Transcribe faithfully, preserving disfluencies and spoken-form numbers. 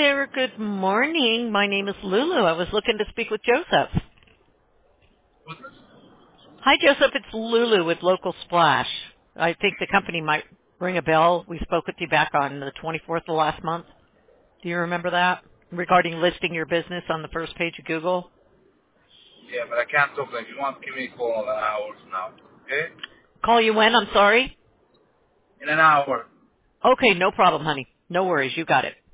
there. Good morning. My name is Lulu. I was looking to speak with Joseph. What's this? Hi, Joseph. It's Lulu with Local Splash. I think the company might ring a bell. We spoke with you back on the twenty-fourth of last month. Do you remember that? Regarding listing your business on the first page of Google. Yeah, but I can't talk. If you want, give me a call in an hour from now. Okay? Call you when? I'm sorry. In an hour. Okay, no problem, honey. No worries. You got it.